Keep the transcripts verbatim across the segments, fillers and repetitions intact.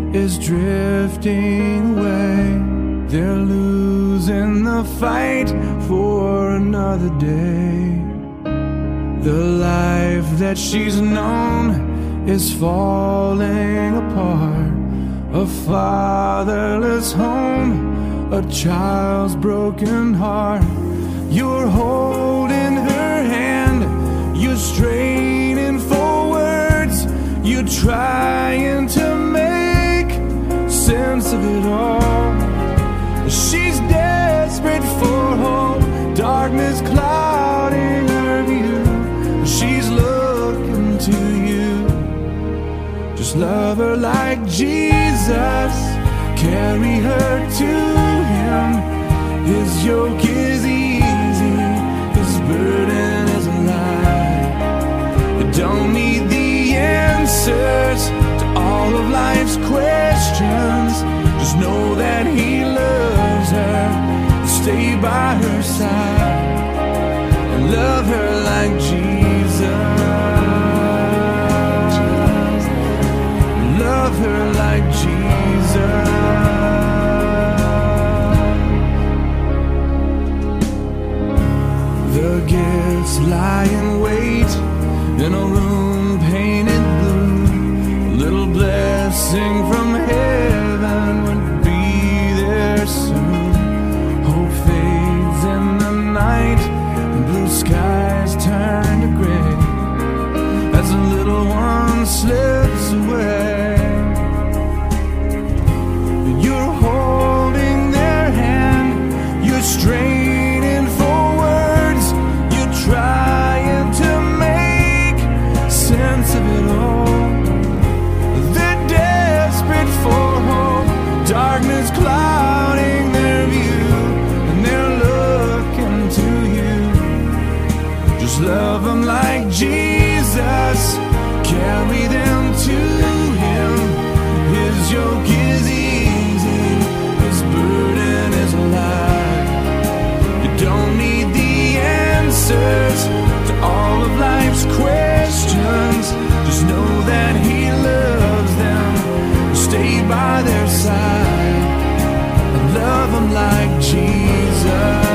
is drifting away. They're losing the fight for another day. The life that she's known is falling apart. A fatherless home, a child's broken heart. You're holding her hand, you're straining for words, you're trying to make sense of it all. She's desperate for hope, darkness clouding her view. She's looking to you. Just love her like Jesus, carry her to Him. His yoke is easy, His burden is light. You don't need the answers to all of life's questions. Just know that He loves her. Stay by her side and love her like Jesus. Love her like Jesus. The gifts lie in wait in a room painted blue. A little blessing from heaven would be there soon. Hope fades in the night and blue skies turn to gray as the little one slips away. You're holding their hand, you're straining for words, you're trying to make sense of it all. They're desperate for hope, darkness clouding their view, and they're looking to you. Just love them like Jesus, carry them to Him. His yoke is easy, His burden is light. You don't need the answers to all of life's questions. Just know that He loves them. Stay by their side and love them like Jesus.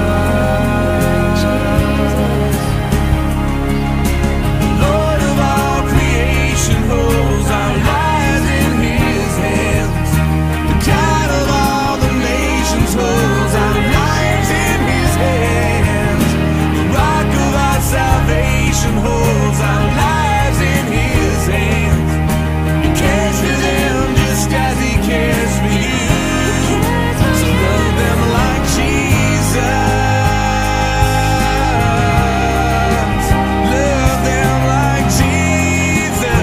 Holds our lives in His hands. The God of all the nations holds our lives in His hands. The rock of our salvation holds our lives in His hands. He cares for them just as He cares for you. So love them like Jesus. Love them like Jesus.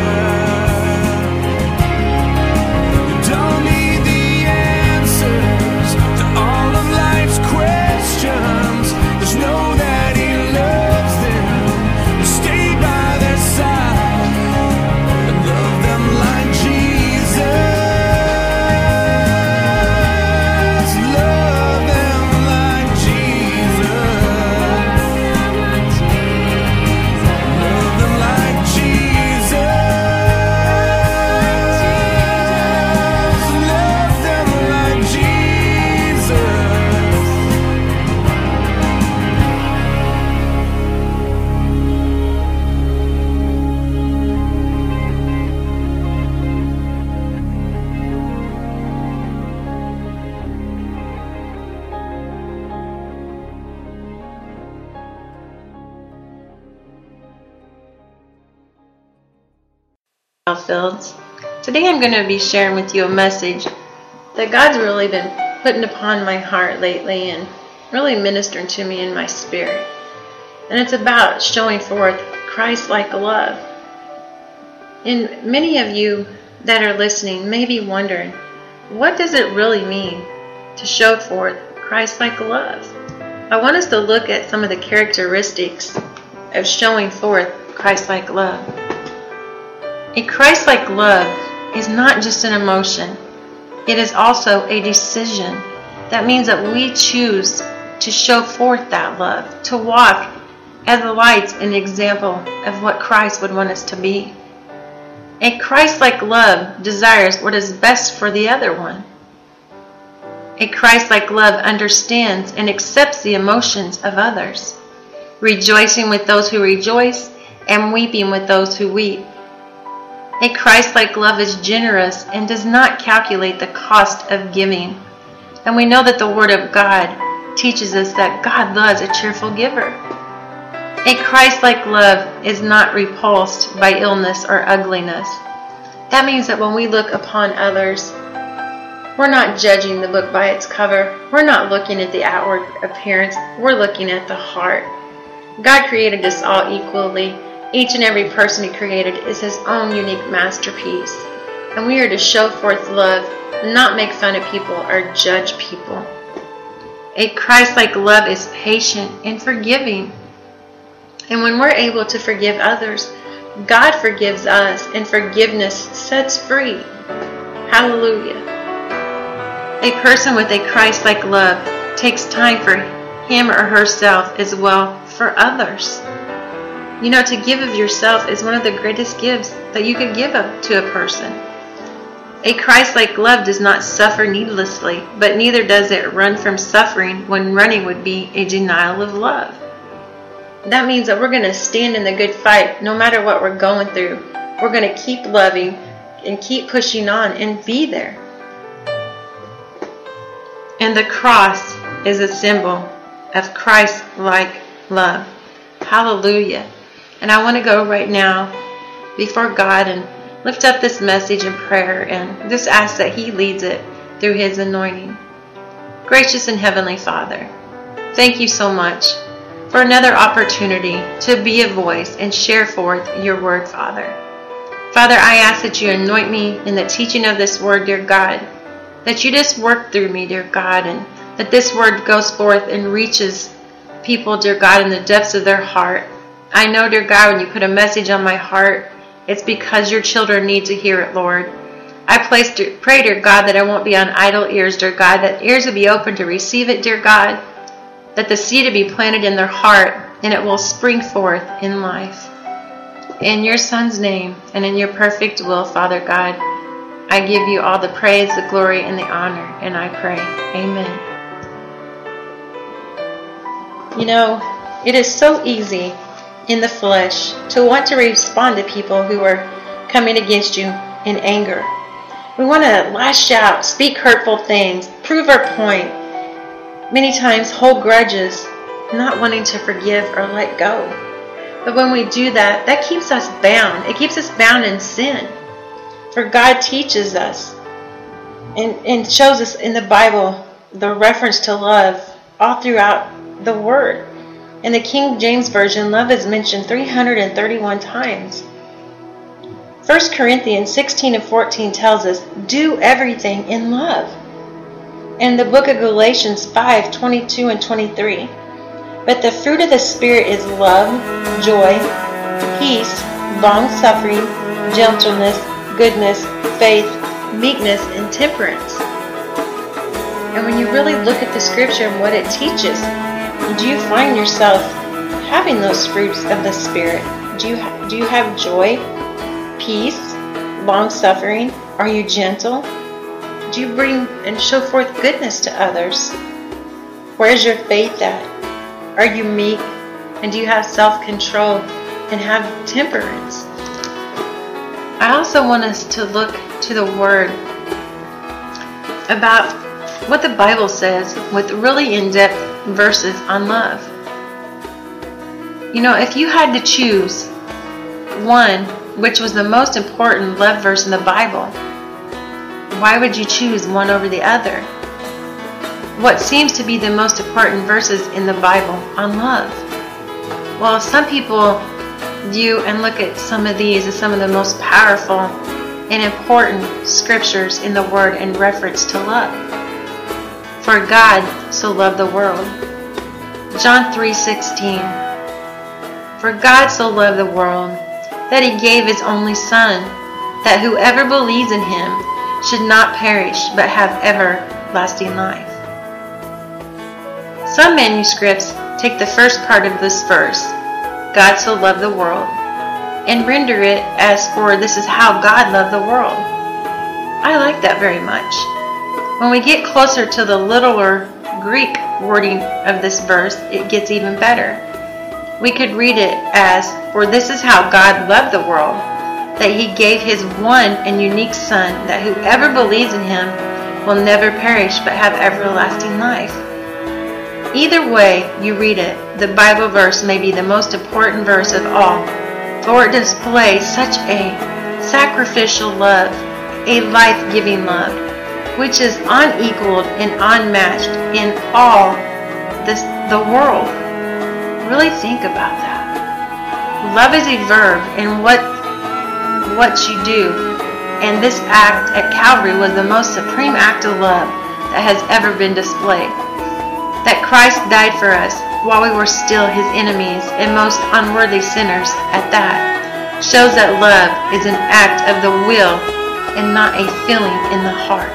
Fields. Today I'm going to be sharing with you a message that God's really been putting upon my heart lately and really ministering to me in my spirit. And it's about showing forth Christ-like love. And many of you that are listening may be wondering, what does it really mean to show forth Christ-like love? I want us to look at some of the characteristics of showing forth Christ-like love. A Christ-like love is not just an emotion. It is also a decision. That means that we choose to show forth that love, to walk as the lights and the example of what Christ would want us to be. A Christ-like love desires what is best for the other one. A Christ-like love understands and accepts the emotions of others, rejoicing with those who rejoice and weeping with those who weep. A Christ-like love is generous and does not calculate the cost of giving. And we know that the Word of God teaches us that God loves a cheerful giver. A Christ-like love is not repulsed by illness or ugliness. That means that when we look upon others, we're not judging the book by its cover. We're not looking at the outward appearance. We're looking at the heart. God created us all equally. Each and every person He created is His own unique masterpiece. And we are to show forth love, not make fun of people or judge people. A Christ-like love is patient and forgiving. And when we're able to forgive others, God forgives us, and forgiveness sets free. Hallelujah. A person with a Christ-like love takes time for him or herself as well for others. You know, to give of yourself is one of the greatest gifts that you could give up to a person. A Christ-like love does not suffer needlessly, but neither does it run from suffering when running would be a denial of love. That means that we're going to stand in the good fight no matter what we're going through. We're going to keep loving and keep pushing on and be there. And the cross is a symbol of Christ-like love. Hallelujah. And I want to go right now before God and lift up this message in prayer and just ask that He leads it through His anointing. Gracious and Heavenly Father, thank you so much for another opportunity to be a voice and share forth your word, Father. Father, I ask that you anoint me in the teaching of this word, dear God, that you just work through me, dear God, and that this word goes forth and reaches people, dear God, in the depths of their heart. I know, dear God, when you put a message on my heart, it's because your children need to hear it, Lord. I place, pray, dear God, that I won't be on idle ears, dear God, that ears will be open to receive it, dear God, that the seed will be planted in their heart and it will spring forth in life. In your Son's name and in your perfect will, Father God, I give you all the praise, the glory, and the honor, and I pray, amen. You know, it is so easy in the flesh to want to respond to people who are coming against you in anger. We want to lash out, speak hurtful things, prove our point. Many times hold grudges, not wanting to forgive or let go. But when we do that, that keeps us bound. It keeps us bound in sin. For God teaches us and, and shows us in the Bible the reference to love all throughout the Word. In the King James Version, love is mentioned three hundred thirty-one times. First Corinthians sixteen and fourteen tells us, do everything in love. In the book of Galatians five, twenty-two and twenty-three, but the fruit of the Spirit is love, joy, peace, long-suffering, gentleness, goodness, faith, meekness, and temperance. And when you really look at the scripture and what it teaches, do you find yourself having those fruits of the Spirit? Do you, do you have joy, peace, long-suffering? Are you gentle? Do you bring and show forth goodness to others? Where's your faith at? Are you meek? And do you have self-control and have temperance? I also want us to look to the Word about what the Bible says with really in-depth verses on love. You know, if you had to choose one, which was the most important love verse in the Bible, why would you choose one over the other? What seems to be the most important verses in the Bible on love? Well, some people view and look at some of these as some of the most powerful and important scriptures in the Word in reference to love. For God so loved the world. John three sixteen. For God so loved the world that He gave His only Son, that whoever believes in Him should not perish but have everlasting life. Some manuscripts take the first part of this verse, God so loved the world, and render it as for this is how God loved the world. I like that very much. When we get closer to the littler Greek wording of this verse, it gets even better. We could read it as, for this is how God loved the world, that he gave his one and unique Son, that whoever believes in him will never perish but have everlasting life. Either way you read it, the Bible verse may be the most important verse of all, for it displays such a sacrificial love, a life-giving love, which is unequaled and unmatched in all this, the world. Really think about that. Love is a verb in what, what you do, and this act at Calvary was the most supreme act of love that has ever been displayed. That Christ died for us while we were still his enemies and most unworthy sinners at that, shows that love is an act of the will and not a feeling in the heart.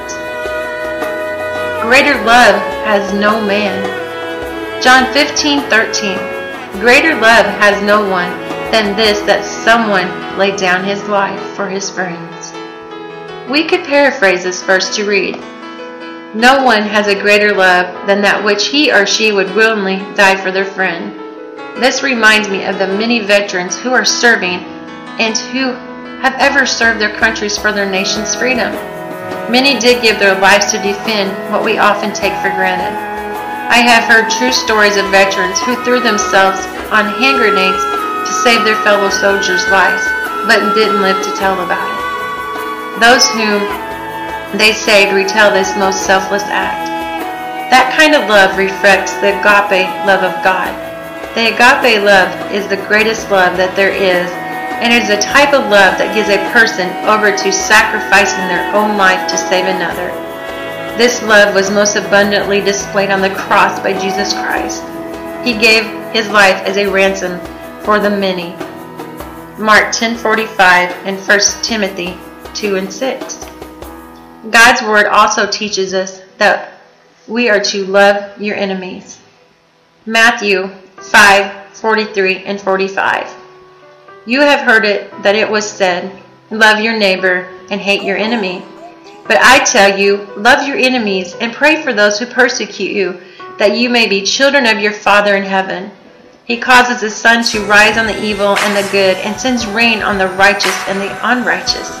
Greater love has no man. John fifteen thirteen. Greater love has no one than this, that someone laid down his life for his friends. We could paraphrase this verse to read, no one has a greater love than that which he or she would willingly die for their friend. This reminds me of the many veterans who are serving and who have ever served their countries for their nation's freedom. Many did give their lives to defend what we often take for granted. I have heard true stories of veterans who threw themselves on hand grenades to save their fellow soldiers' lives, but didn't live to tell about it. Those whom they saved retell this most selfless act. That kind of love reflects the agape love of God. The agape love is the greatest love that there is, and it is a type of love that gives a person over to sacrificing their own life to save another. This love was most abundantly displayed on the cross by Jesus Christ. He gave his life as a ransom for the many. Mark ten forty-five and First Timothy two and six. God's word also teaches us that we are to love your enemies. Matthew five forty-three and forty-five. You have heard it that it was said, love your neighbor and hate your enemy. But I tell you, love your enemies and pray for those who persecute you, that you may be children of your Father in heaven. He causes the sun to rise on the evil and the good, and sends rain on the righteous and the unrighteous.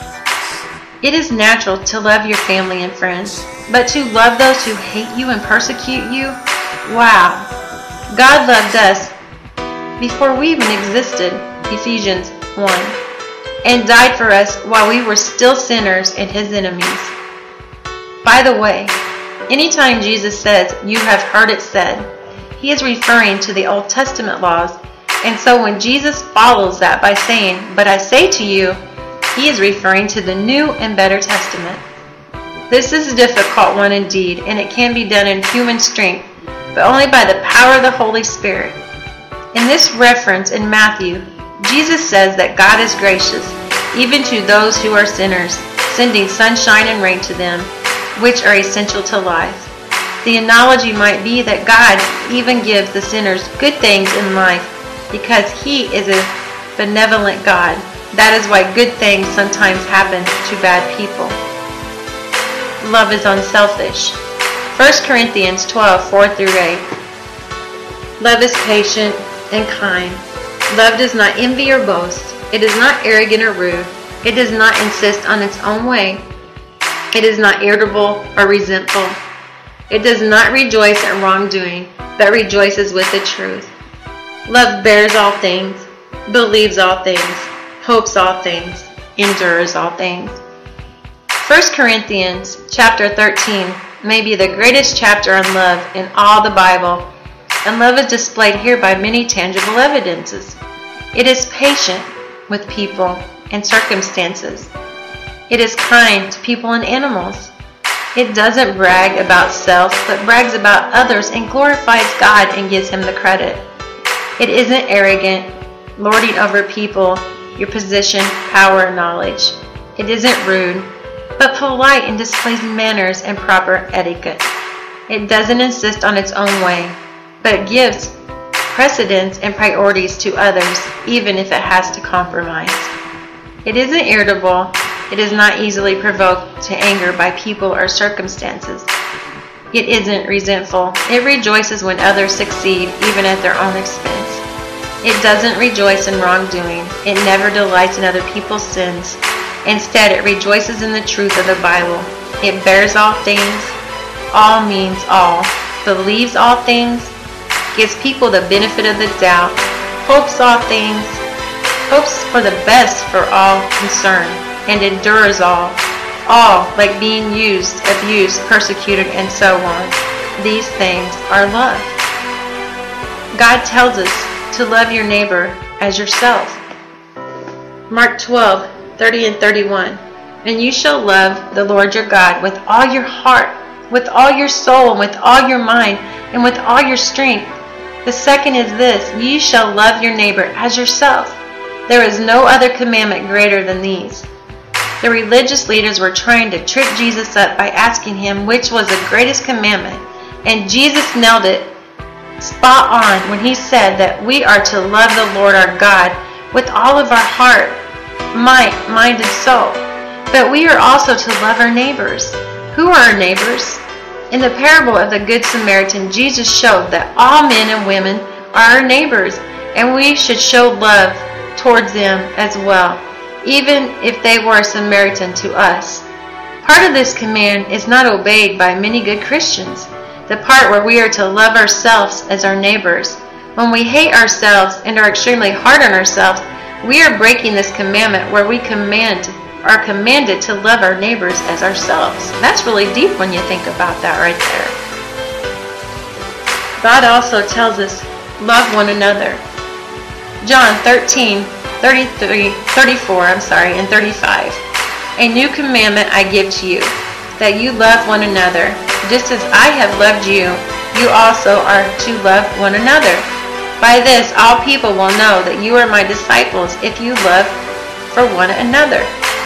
It is natural to love your family and friends, but to love those who hate you and persecute you? Wow! God loved us before we even existed, Ephesians one, and died for us while we were still sinners and his enemies. By the way, anytime Jesus says, you have heard it said, he is referring to the Old Testament laws, and so when Jesus follows that by saying, but I say to you, he is referring to the New and Better Testament. This is a difficult one indeed, and it can be done in human strength, but only by the power of the Holy Spirit. In this reference in Matthew, Jesus says that God is gracious, even to those who are sinners, sending sunshine and rain to them, which are essential to life. The analogy might be that God even gives the sinners good things in life because he is a benevolent God. That is why good things sometimes happen to bad people. Love is unselfish. First Corinthians twelve four through eight. Love is patient and kind. Love does not envy or boast. It is not arrogant or rude. It does not insist on its own way. It is not irritable or resentful. It does not rejoice at wrongdoing, but rejoices with the truth. Love bears all things, believes all things, hopes all things, endures all things. First Corinthians chapter thirteen may be the greatest chapter on love in all the Bible, and love is displayed here by many tangible evidences. It is patient with people and circumstances. It is kind to people and animals. It doesn't brag about self, but brags about others and glorifies God and gives him the credit. It isn't arrogant, lording over people, your position, power, and knowledge. It isn't rude, but polite and displays manners and proper etiquette. It doesn't insist on its own way, but gives precedence and priorities to others, even if it has to compromise. It isn't irritable. It is not easily provoked to anger by people or circumstances. It isn't resentful. It rejoices when others succeed, even at their own expense. It doesn't rejoice in wrongdoing. It never delights in other people's sins. Instead, it rejoices in the truth of the Bible. It bears all things. All means all. Believes all things. Gives people the benefit of the doubt. Hopes all things. Hopes for the best for all concerned. And endures all. All, like being used, abused, persecuted, and so on. These things are love. God tells us to love your neighbor as yourself. Mark twelve, thirty and thirty-one. And you shall love the Lord your God with all your heart, with all your soul, and with all your mind, and with all your strength. The second is this, you shall love your neighbor as yourself. There is no other commandment greater than these. The religious leaders were trying to trip Jesus up by asking him which was the greatest commandment, and Jesus nailed it spot on when he said that we are to love the Lord our God with all of our heart, might, mind, and soul. But we are also to love our neighbors. Who are our neighbors? In the parable of the Good Samaritan, Jesus showed that all men and women are our neighbors, and we should show love towards them as well, even if they were a Samaritan to us. Part of this command is not obeyed by many good Christians. The part where we are to love ourselves as our neighbors. When we hate ourselves and are extremely hard on ourselves, we are breaking this commandment where we command are commanded to love our neighbors as ourselves. That's really deep when you think about that right there. God also tells us, love one another. John thirteen, thirty-three, thirty-four, I'm sorry, and thirty-five. A new commandment I give to you, that you love one another. Just as I have loved you, you also are to love one another. By this, all people will know that you are my disciples if you love for one another.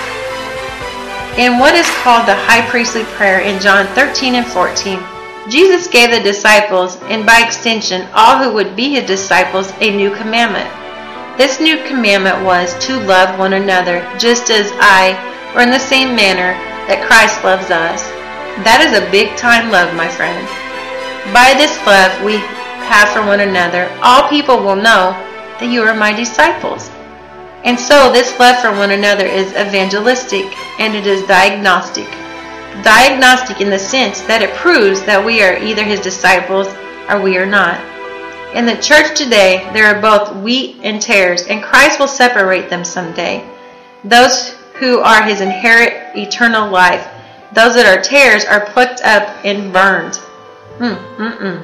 In what is called the high priestly prayer in John thirteen and fourteen, Jesus gave the disciples, and by extension all who would be his disciples, a new commandment. This new commandment was to love one another, just as I, or in the same manner that Christ loves us. That is a big time love, my friend. By this love we have for one another, all people will know that you are my disciples. And so this love for one another is evangelistic, and it is diagnostic. Diagnostic in the sense that it proves that we are either his disciples or we are not. In the church today, there are both wheat and tares, and Christ will separate them someday. Those who are his inherit eternal life. Those that are tares are plucked up and burned. Mm, mm-mm.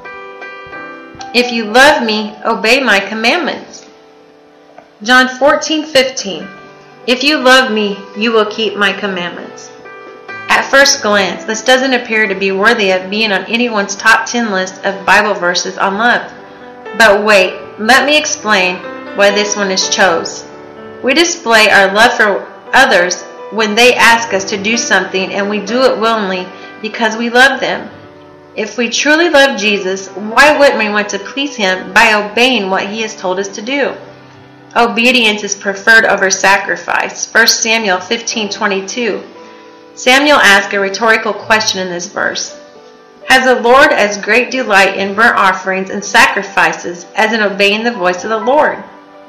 If you love me, obey my commandments. John fourteen, fifteen. If you love me, you will keep my commandments. At first glance, this doesn't appear to be worthy of being on anyone's top ten list of Bible verses on love. But wait, let me explain why this one is chose. We display our love for others when they ask us to do something, and we do it willingly because we love them. If we truly love Jesus, why wouldn't we want to please him by obeying what he has told us to do? Obedience is preferred over sacrifice. First Samuel fifteen twenty-two. Samuel asked a rhetorical question in this verse. Has the Lord as great delight in burnt offerings and sacrifices as in obeying the voice of the Lord?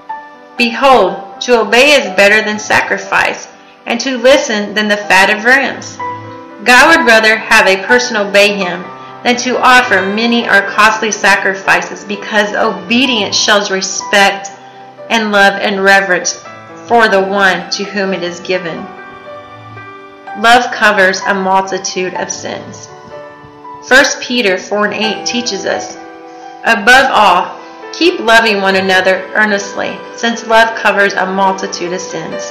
Behold, to obey is better than sacrifice, and to listen than the fat of rams. God would rather have a person obey him than to offer many or costly sacrifices, because obedience shows respect and love and reverence for the one to whom it is given. Love covers a multitude of sins. First Peter four and eight teaches us, above all, keep loving one another earnestly, since love covers a multitude of sins.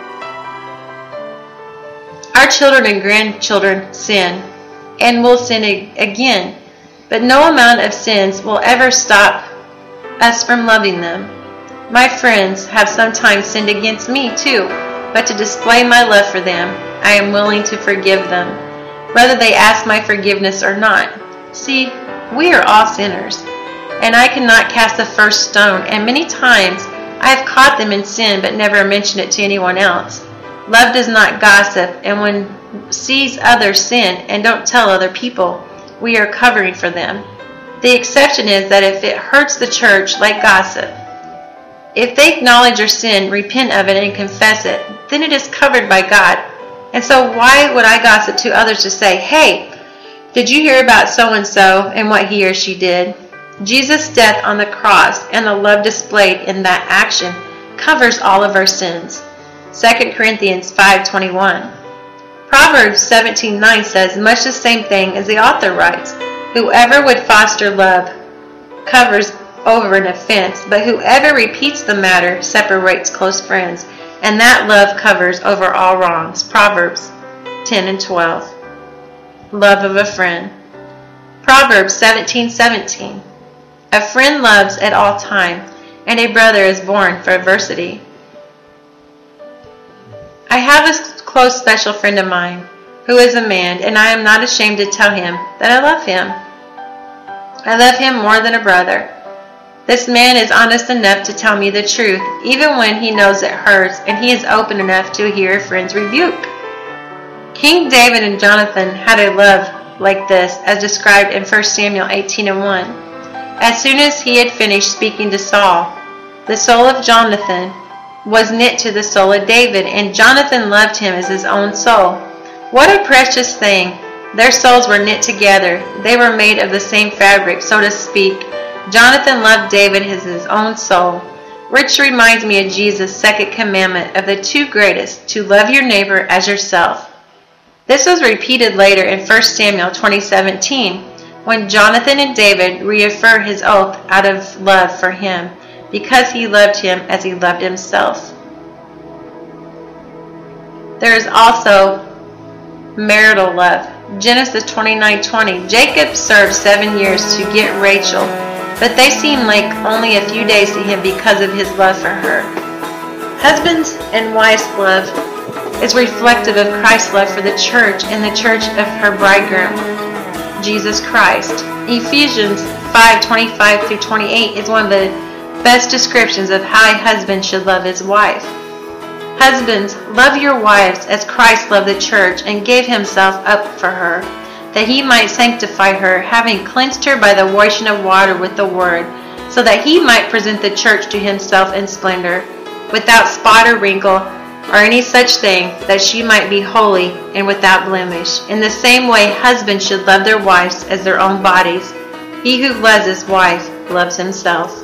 Our children and grandchildren sin, and will sin again, but no amount of sins will ever stop us from loving them. My friends have sometimes sinned against me too, but to display my love for them, I am willing to forgive them, whether they ask my forgiveness or not. See, we are all sinners. and I cannot cast the first stone, and many times I have caught them in sin but never mentioned it to anyone else. Love does not gossip, and when sees others sin and don't tell other people, we are covering for them. The exception is that if it hurts the church, like gossip, if they acknowledge their sin, repent of it, and confess it, then it is covered by God. And so why would I gossip to others to say, hey, did you hear about so-and-so and what he or she did? Jesus' death on the cross and the love displayed in that action covers all of our sins. Second Corinthians five twenty-one. Proverbs seventeen nine says much the same thing as the author writes. Whoever would foster love covers over an offense, but whoever repeats the matter separates close friends, and that love covers over all wrongs. Proverbs ten and twelve. Love of a friend. Proverbs seventeen seventeen. A friend loves at all time, and a brother is born for adversity. I have a close special friend of mine who is a man, and I am not ashamed to tell him that I love him. I love him more than a brother. This man is honest enough to tell me the truth, even when he knows it hurts, and he is open enough to hear a friend's rebuke. King David and Jonathan had a love like this, as described in First Samuel eighteen and one. As soon as he had finished speaking to Saul, the soul of Jonathan was knit to the soul of David, and Jonathan loved him as his own soul. What a precious thing! Their souls were knit together. They were made of the same fabric, so to speak. Jonathan loved David as his own soul, which reminds me of Jesus' second commandment of the two greatest, to love your neighbor as yourself. This was repeated later in First Samuel twenty seventeen, when Jonathan and David reaffirmed his oath out of love for him, because he loved him as he loved himself. There is also marital love. Genesis twenty-nine twenty. Jacob served seven years to get Rachel, but they seemed like only a few days to him because of his love for her. Husbands and wives' love is reflective of Christ's love for the church and the church of her bridegroom, Jesus Christ. Ephesians five twenty-five through twenty-eight is one of the best descriptions of how a husband should love his wife. Husbands, love your wives as Christ loved the church and gave himself up for her, that he might sanctify her, having cleansed her by the washing of water with the word, so that he might present the church to himself in splendor, without spot or wrinkle, or any such thing, that she might be holy and without blemish. In the same way, husbands should love their wives as their own bodies. He who loves his wife loves himself.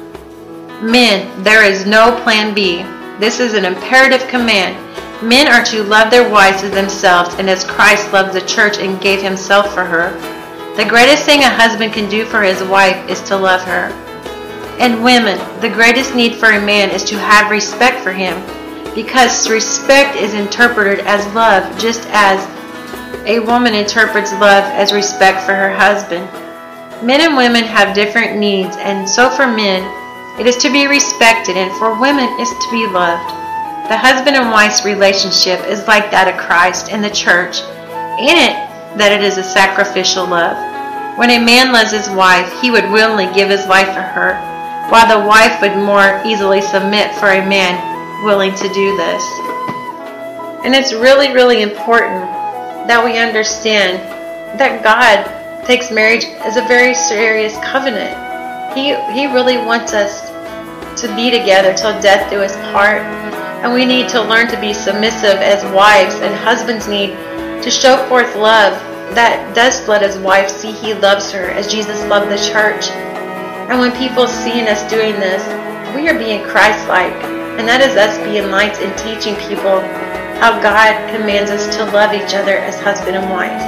Men, there is no plan B. This is an imperative command. Men are to love their wives as themselves, and as Christ loved the church and gave himself for her. The greatest thing a husband can do for his wife is to love her. And women, the greatest need for a man is to have respect for him, because respect is interpreted as love, just as a woman interprets love as respect for her husband. Men and women have different needs, and so for men, it is to be respected, and for women, it is to be loved. The husband and wife's relationship is like that of Christ and the church, in it that it is a sacrificial love. When a man loves his wife, he would willingly give his life for her, while the wife would more easily submit for a man willing to do this. And it's really, really important that we understand that God takes marriage as a very serious covenant. He, he really wants us to be together till death do us part. And we need to learn to be submissive as wives, and husbands need to show forth love that does let his wife see he loves her as Jesus loved the church. And when people see us doing this, we are being Christ-like. And that is us being lights and teaching people how God commands us to love each other as husband and wife.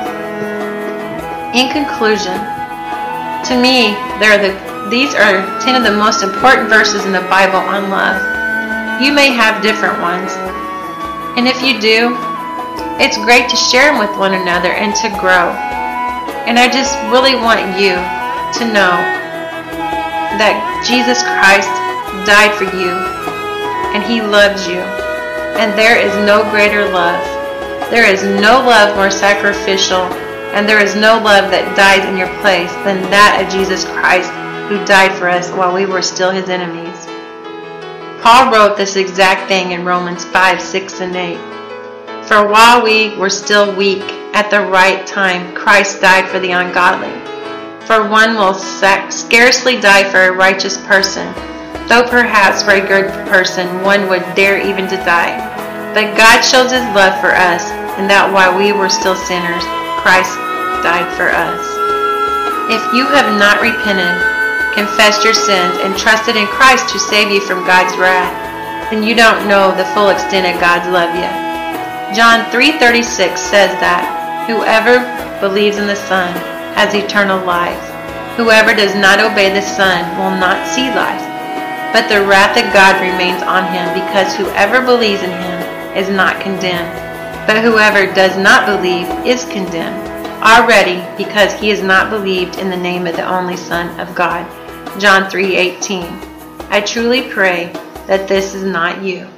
In conclusion, to me, there are the, these are ten of the most important verses in the Bible on love. You may have different ones, and if you do, it's great to share them with one another and to grow. And I just really want you to know that Jesus Christ died for you, and he loves you, and there is no greater love. There is no love more sacrificial, and there is no love that dies in your place than that of Jesus Christ. who died for us while we were still his enemies. Paul wrote this exact thing in Romans five, six, and eight. For while we were still weak, at the right time, Christ died for the ungodly. For one will scarcely die for a righteous person, though perhaps for a good person one would dare even to die. But God shows his love for us, and that while we were still sinners, Christ died for us. If you have not repented, confessed your sins, and trusted in Christ to save you from God's wrath, then you don't know the full extent of God's love yet. John three thirty-six says that whoever believes in the Son has eternal life. Whoever does not obey the Son will not see life, but the wrath of God remains on him, because whoever believes in him is not condemned, but whoever does not believe is condemned already, because he has not believed in the name of the only Son of God. John three eighteen. I truly pray that this is not you.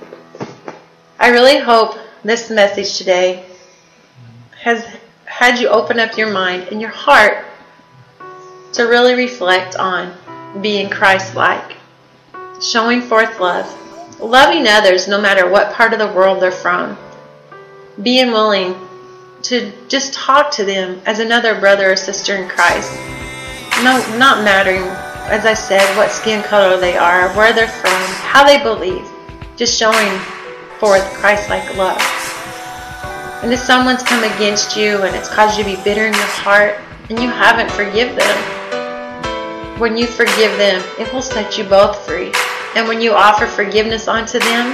I really hope this message today has had you open up your mind and your heart to really reflect on being Christ-like, showing forth love, loving others no matter what part of the world they're from, being willing to just talk to them as another brother or sister in Christ. No, not mattering, as I said, what skin color they are, where they're from, how they believe, just showing forth Christ-like love. And if someone's come against you and it's caused you to be bitter in your heart and you haven't forgiven them, when you forgive them, it will set you both free. And when you offer forgiveness onto them,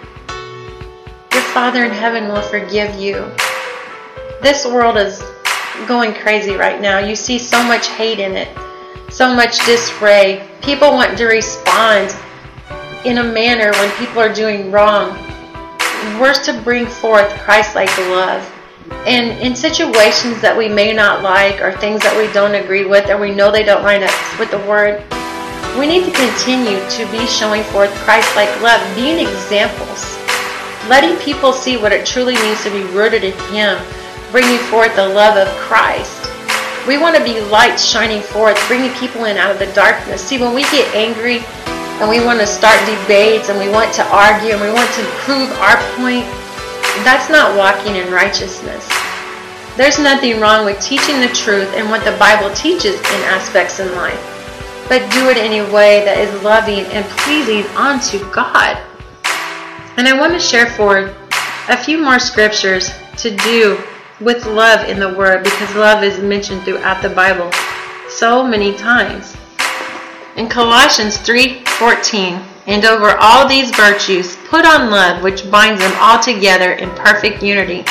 your Father in heaven will forgive you. This world is going crazy right now. You see so much hate in it, so much disarray. People want to respond in a manner when people are doing wrong. We're to bring forth Christ-like love. And in situations that we may not like, or things that we don't agree with, or we know they don't line up with the Word, we need to continue to be showing forth Christ-like love, being examples, letting people see what it truly means to be rooted in Him, bringing forth the love of Christ. We want to be lights shining forth, bringing people in out of the darkness. See, when we get angry and we want to start debates and we want to argue and we want to prove our point, that's not walking in righteousness. There's nothing wrong with teaching the truth and what the Bible teaches in aspects in life, but do it in a way that is loving and pleasing unto God. And I want to share forward a few more scriptures to do with love in the Word, because love is mentioned throughout the Bible so many times. In Colossians three fourteen, and over all these virtues put on love, which binds them all together in perfect unity.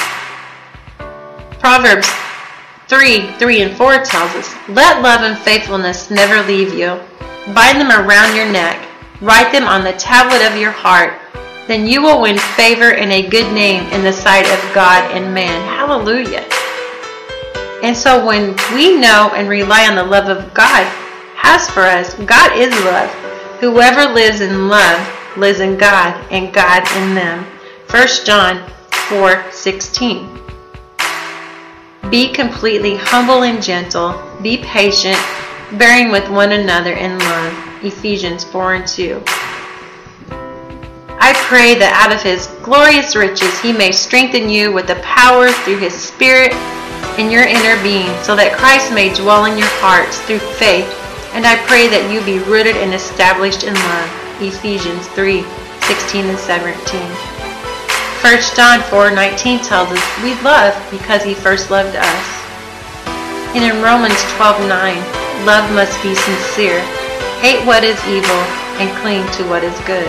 Proverbs three three and four tells us, let love and faithfulness never leave you. Bind them around your neck. Write them on the tablet of your heart. Then you will win favor and a good name in the sight of God and man. Hallelujah. And so when we know and rely on the love of God has for us, God is love. Whoever lives in love lives in God, and God in them. First John four sixteen. Be completely humble and gentle. Be patient, bearing with one another in love. Ephesians four and two. I pray that out of His glorious riches He may strengthen you with the power through His Spirit in your inner being, so that Christ may dwell in your hearts through faith. And I pray that you be rooted and established in love. Ephesians three sixteen and seventeen. First John four nineteen tells us we love because He first loved us. And in Romans twelve nine, love must be sincere. Hate what is evil and cling to what is good.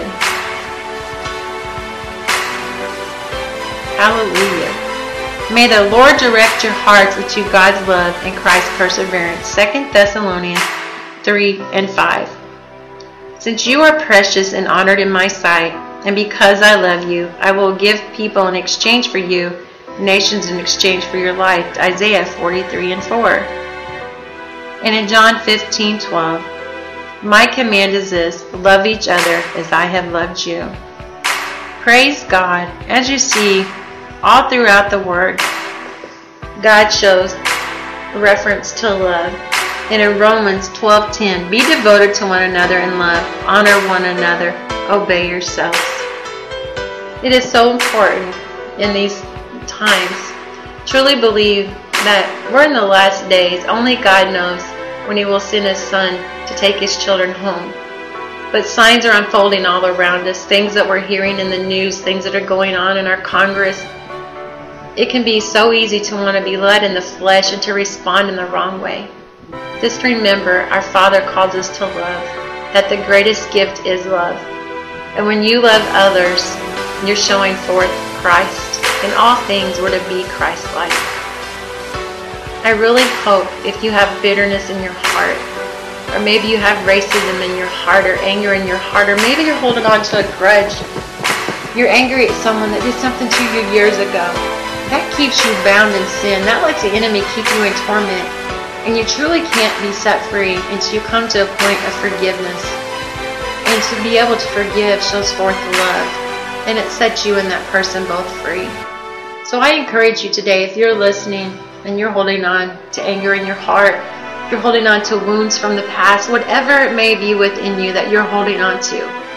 Hallelujah. May the Lord direct your hearts into God's love and Christ's perseverance. Second Thessalonians three and five. Since you are precious and honored in my sight, and because I love you, I will give people in exchange for you, nations in exchange for your life. Isaiah forty-three and four. And in John fifteen twelve, my command is this, love each other as I have loved you. Praise God. As you see, all throughout the Word, God shows reference to love And in Romans twelve ten, be devoted to one another in love, honor one another, obey yourselves. It is so important in these times. Truly believe that we're in the last days. Only God knows when He will send His Son to take His children home. But signs are unfolding all around us, things that we're hearing in the news, things that are going on in our Congress. It can be so easy to want to be led in the flesh and to respond in the wrong way. Just remember, our Father calls us to love, that the greatest gift is love. And when you love others, you're showing forth Christ. In all things, we're to be Christ-like. I really hope if you have bitterness in your heart, or maybe you have racism in your heart, or anger in your heart, or maybe you're holding on to a grudge. You're angry at someone that did something to you years ago. That keeps you bound in sin. That lets the enemy keep you in torment. And you truly can't be set free until you come to a point of forgiveness. And to be able to forgive shows forth love. And it sets you and that person both free. So I encourage you today, if you're listening and you're holding on to anger in your heart, you're holding on to wounds from the past, whatever it may be within you that you're holding on to,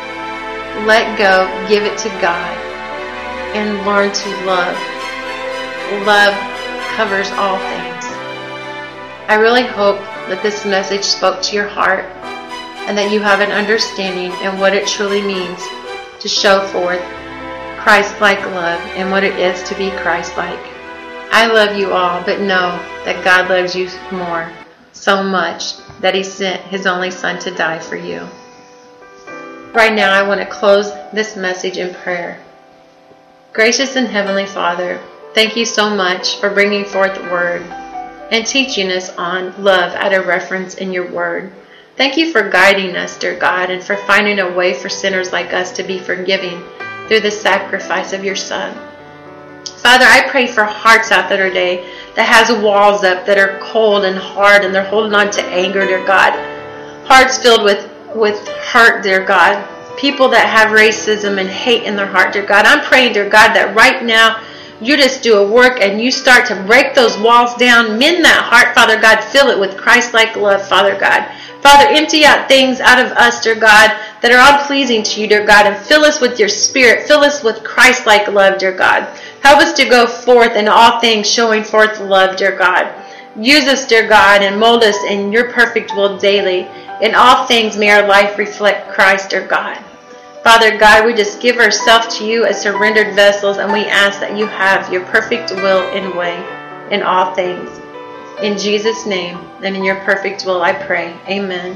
let go, give it to God, and learn to love. Love covers all things. I really hope that this message spoke to your heart and that you have an understanding in what it truly means to show forth Christ-like love and what it is to be Christ-like. I love you all, but know that God loves you more, so much that He sent His only Son to die for you. Right now, I want to close this message in prayer. Gracious and Heavenly Father, thank you so much for bringing forth the Word and teaching us on love at a reference in your Word. Thank you for guiding us, dear God, and for finding a way for sinners like us to be forgiving through the sacrifice of your Son. Father, I pray for hearts out there today that has walls up that are cold and hard and they're holding on to anger, dear God. Hearts filled with, with hurt, dear God. People that have racism and hate in their heart, dear God. I'm praying, dear God, that right now you just do a work and you start to break those walls down, mend that heart, Father God. Fill it with Christ-like love, Father God. Father, empty out things out of us, dear God, that are unpleasing to you, dear God, and fill us with your Spirit. Fill us with Christ-like love, dear God. Help us to go forth in all things, showing forth love, dear God. Use us, dear God, and mold us in your perfect will daily. In all things, may our life reflect Christ, dear God. Father God, we just give ourselves to you as surrendered vessels, and we ask that you have your perfect will and way in all things. In Jesus' name and in your perfect will, I pray. Amen.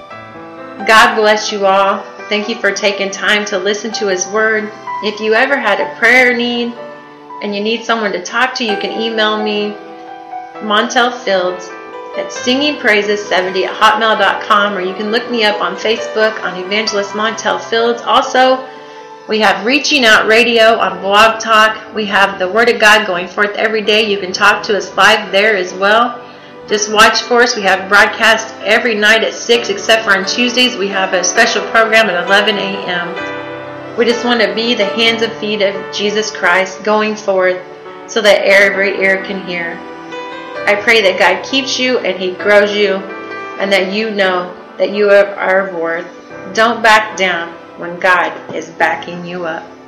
God bless you all. Thank you for taking time to listen to His Word. If you ever had a prayer need and you need someone to talk to, you can email me, Montel Fields, at singing praises seventy at hotmail dot com, or you can look me up on Facebook on Evangelist Montel Fields. Also, we have Reaching Out Radio on Blog Talk. We have the Word of God going forth every day. You can talk to us live there as well. Just watch for us. We have broadcast every night at six, except for on Tuesdays. We have a special program at eleven a.m. We just want to be the hands and feet of Jesus Christ going forth so that every ear can hear. I pray that God keeps you and He grows you, and that you know that you are worth. Don't back down when God is backing you up.